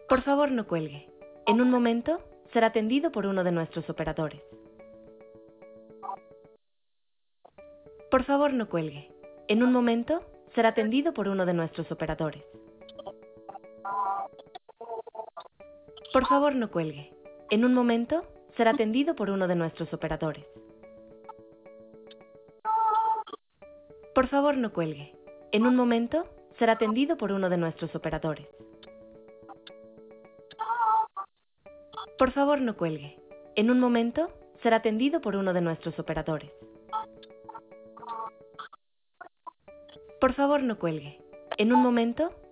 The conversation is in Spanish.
Por favor, no cuelgue. En un momento será atendido por uno de nuestros operadores. Por favor, no cuelgue. En un momento será atendido por uno de nuestros operadores. Por favor, no cuelgue. En un momento será atendido por uno de nuestros operadores. Por favor, no cuelgue. En un momento será atendido por uno de nuestros operadores. Por favor, no cuelgue. En un momento será atendido por uno de nuestros operadores. Por favor, no cuelgue. En un momento